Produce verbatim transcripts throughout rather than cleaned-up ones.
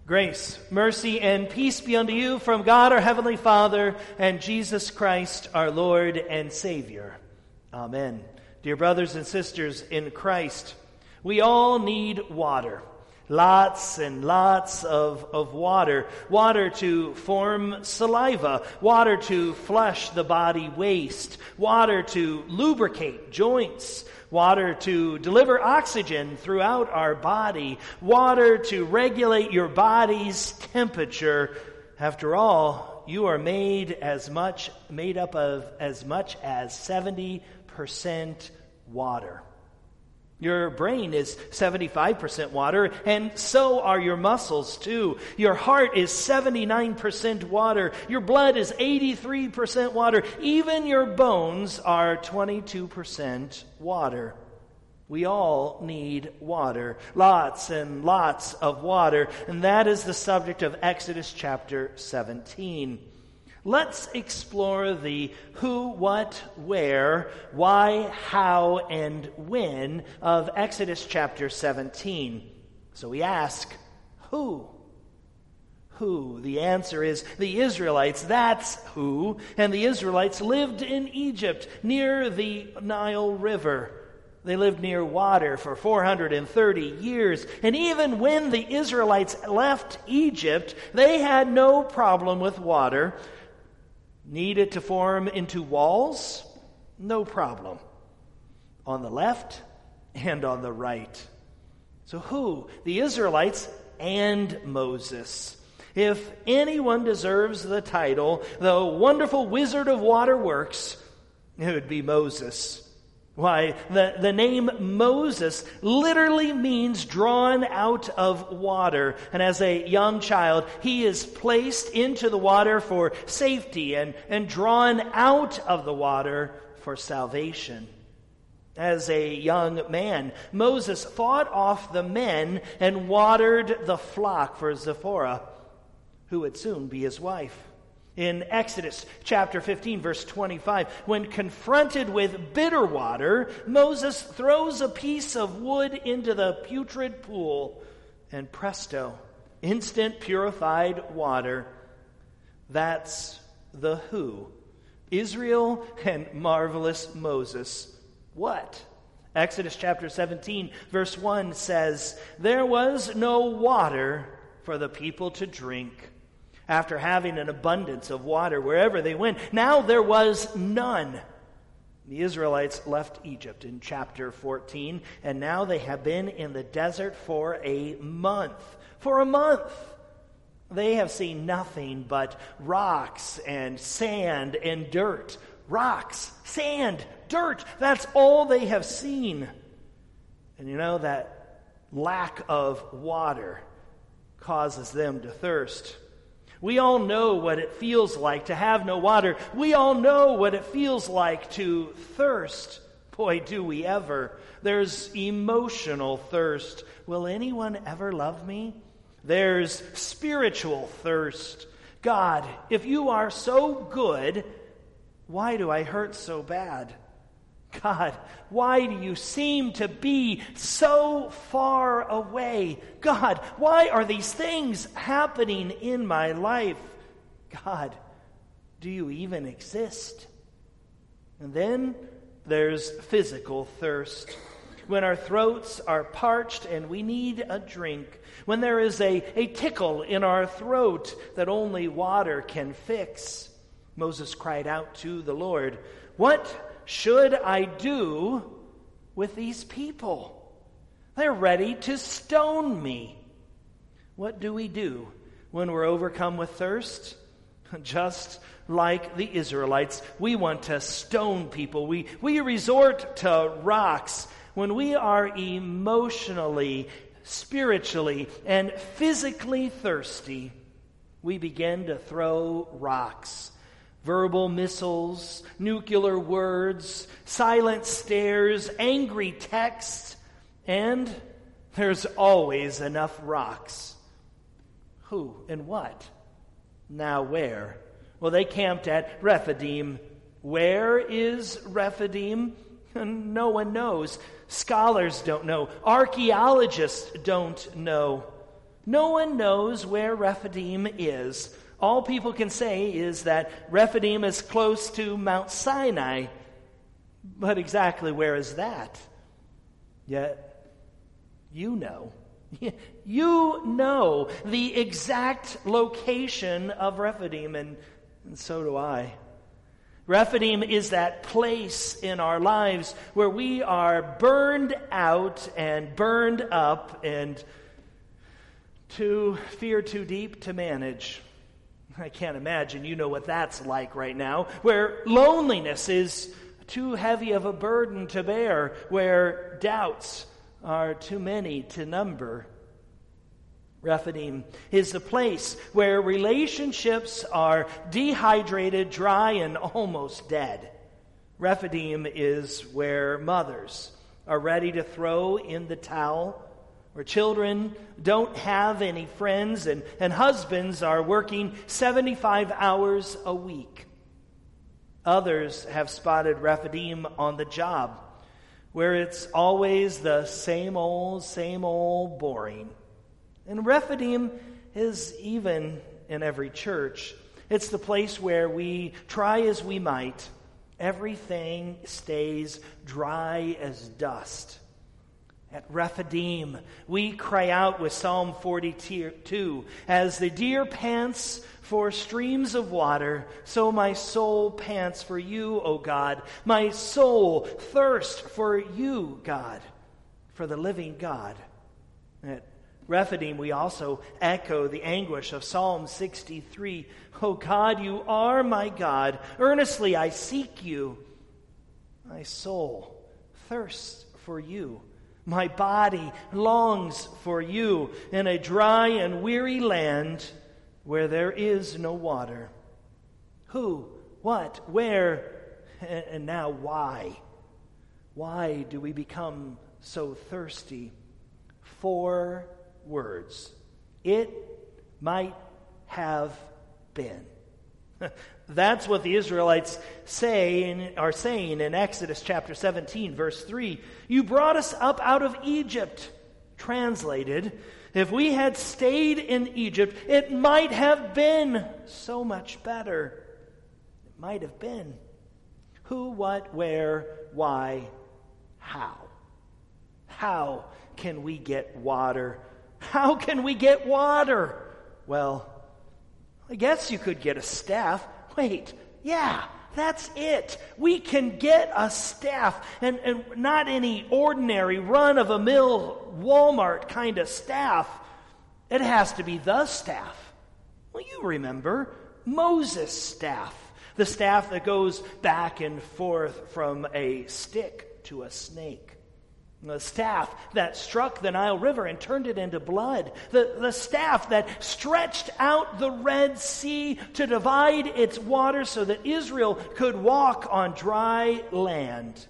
Grace, mercy, and peace be unto you from God our Heavenly Father and Jesus Christ our Lord and Savior. Amen. Dear brothers and sisters in Christ, we all need water. Lots and lots of, of water. Water to form saliva. Water to flush the body waste. Water to lubricate joints. Water to deliver oxygen throughout our body. Water to regulate your body's temperature. After all, you are made as much, made up of as much as seventy percent water. Your brain is seventy-five percent water, and so are your muscles too. Your heart is seventy-nine percent water. Your blood is eighty-three percent water. Even your bones are twenty-two percent water. We all need water. Lots and lots of water. And that is the subject of Exodus chapter seventeen. Let's explore the who, what, where, why, how, and when of Exodus chapter seventeen. So we ask, who? Who? The answer is the Israelites. That's who. And the Israelites lived in Egypt near the Nile River. They lived near water for four hundred thirty years. And even when the Israelites left Egypt, they had no problem with water. Needed to form into walls? No problem. On the left and on the right. So who? The Israelites and Moses. If anyone deserves the title, the wonderful wizard of water works, it would be Moses. Why, the, the name Moses literally means drawn out of water. And as a young child, he is placed into the water for safety and, and drawn out of the water for salvation. As a young man, Moses fought off the men and watered the flock for Zipporah, who would soon be his wife. In Exodus chapter fifteen, verse twenty-five, when confronted with bitter water, Moses throws a piece of wood into the putrid pool, and presto, instant purified water. That's the who. Israel and marvelous Moses. What? Exodus chapter seventeen, verse one says, "There was no water for the people to drink." After having an abundance of water wherever they went, now there was none. The Israelites left Egypt in chapter fourteen, and now they have been in the desert for a month. For a month. They have seen nothing but rocks and sand and dirt. Rocks, sand, dirt. That's all they have seen. And you know, that lack of water causes them to thirst. We all know what it feels like to have no water. We all know what it feels like to thirst. Boy, do we ever. There's emotional thirst. Will anyone ever love me? There's spiritual thirst. God, if you are so good, why do I hurt so bad? God, why do you seem to be so far away? God, why are these things happening in my life? God, do you even exist? And then there's physical thirst. When our throats are parched and we need a drink. When there is a, a tickle in our throat that only water can fix. Moses cried out to the Lord, "What should I do with these people? They're ready to stone me." What do we do when we're overcome with thirst? Just like the Israelites, we want to stone people. We, we resort to rocks. When we are emotionally, spiritually, and physically thirsty, we begin to throw rocks. Verbal missiles, nuclear words, silent stares, angry texts, and there's always enough rocks. Who and what? Now where? Well, they camped at Rephidim. Where is Rephidim? No one knows. Scholars don't know. Archaeologists don't know. No one knows where Rephidim is. All people can say is that Rephidim is close to Mount Sinai. But exactly where is that? Yet, you know. You know the exact location of Rephidim, and, and so do I. Rephidim is that place in our lives where we are burned out and burned up and too fear too deep to manage. I can't imagine you know what that's like right now, where loneliness is too heavy of a burden to bear, where doubts are too many to number. Rephidim is the place where relationships are dehydrated, dry, and almost dead. Rephidim is where mothers are ready to throw in the towel, where children don't have any friends, and, and husbands are working seventy-five hours a week. Others have spotted Rephidim on the job, where it's always the same old, same old boring. And Rephidim is even in every church. It's the place where we try as we might. Everything stays dry as dust. At Rephidim, we cry out with Psalm forty-two, as the deer pants for streams of water, so my soul pants for you, O God. My soul thirsts for you, God, for the living God. At Rephidim, we also echo the anguish of Psalm sixty-three. O God, you are my God. Earnestly I seek you. My soul thirsts for you. My body longs for you in a dry and weary land where there is no water. Who, what, where, and now why? Why do we become so thirsty? Four words. It might have been. That's what the Israelites say in, are saying in Exodus chapter seventeen, verse three. You brought us up out of Egypt. Translated, if we had stayed in Egypt, it might have been so much better. It might have been. Who, what, where, why, how? How can we get water? How can we get water? Well, I guess you could get a staff. Wait, yeah, that's it. We can get a staff, and, and not any ordinary run-of-a-mill Walmart kind of staff. It has to be the staff. Well, you remember Moses' staff, the staff that goes back and forth from a stick to a snake. The staff that struck the Nile River and turned it into blood. The, the staff that stretched out the Red Sea to divide its waters so that Israel could walk on dry land.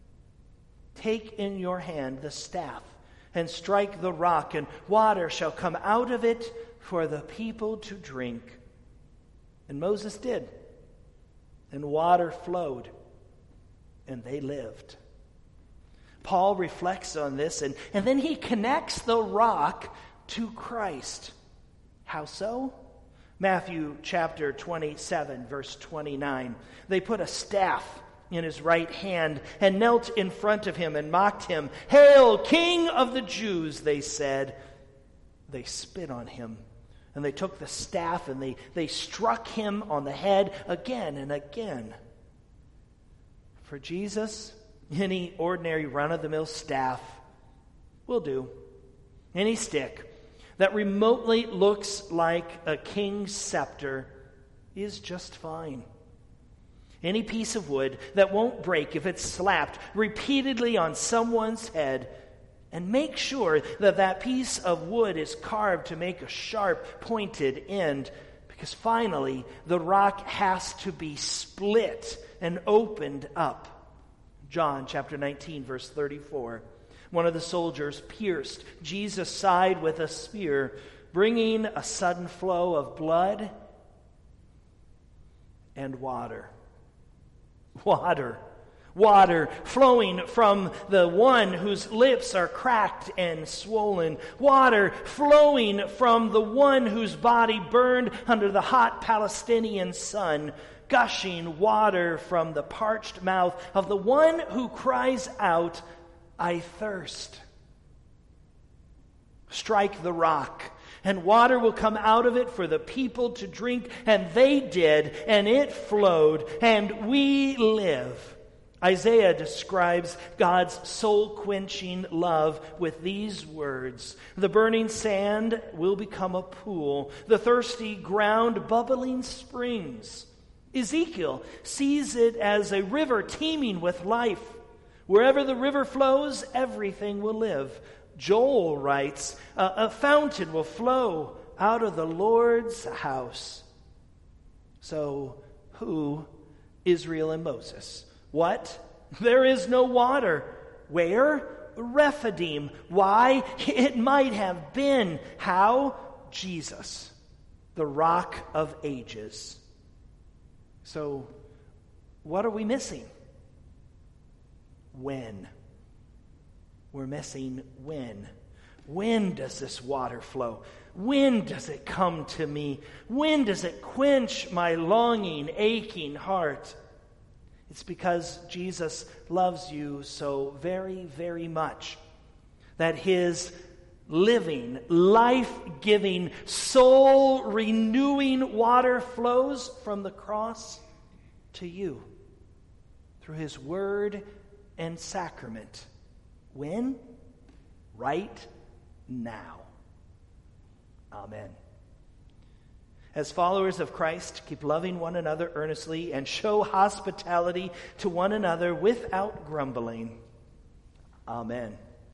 Take in your hand the staff and strike the rock, and water shall come out of it for the people to drink. And Moses did. And water flowed, and they lived. Paul reflects on this, and, and then he connects the rock to Christ. How so? Matthew chapter twenty-seven, verse twenty-nine. They put a staff in his right hand and knelt in front of him and mocked him. Hail, King of the Jews, they said. They spit on him, and they took the staff and they, they struck him on the head again and again. For Jesus, any ordinary run-of-the-mill staff will do. Any stick that remotely looks like a king's scepter is just fine. Any piece of wood that won't break if it's slapped repeatedly on someone's head, and make sure that that piece of wood is carved to make a sharp, pointed end, because finally the rock has to be split and opened up. John chapter nineteen, verse thirty-four. One of the soldiers pierced Jesus' side with a spear, bringing a sudden flow of blood and water. Water. Water flowing from the one whose lips are cracked and swollen. Water flowing from the one whose body burned under the hot Palestinian sun. Gushing water from the parched mouth of the one who cries out, I thirst. Strike the rock, and water will come out of it for the people to drink. And they did, and it flowed, and we live. Isaiah describes God's soul-quenching love with these words. The burning sand will become a pool, the thirsty ground bubbling springs. Ezekiel sees it as a river teeming with life. Wherever the river flows, everything will live. Joel writes, a, a fountain will flow out of the Lord's house. So, who? Israel and Moses. What? There is no water. Where? Rephidim. Why? It might have been. How? Jesus, the rock of ages. So, what are we missing? When? We're missing when. When does this water flow? When does it come to me? When does it quench my longing, aching heart? It's because Jesus loves you so very, very much that his living, life-giving, soul-renewing water flows from the cross to you through his word and sacrament. When? Right now. Amen. As followers of Christ, keep loving one another earnestly and show hospitality to one another without grumbling. Amen.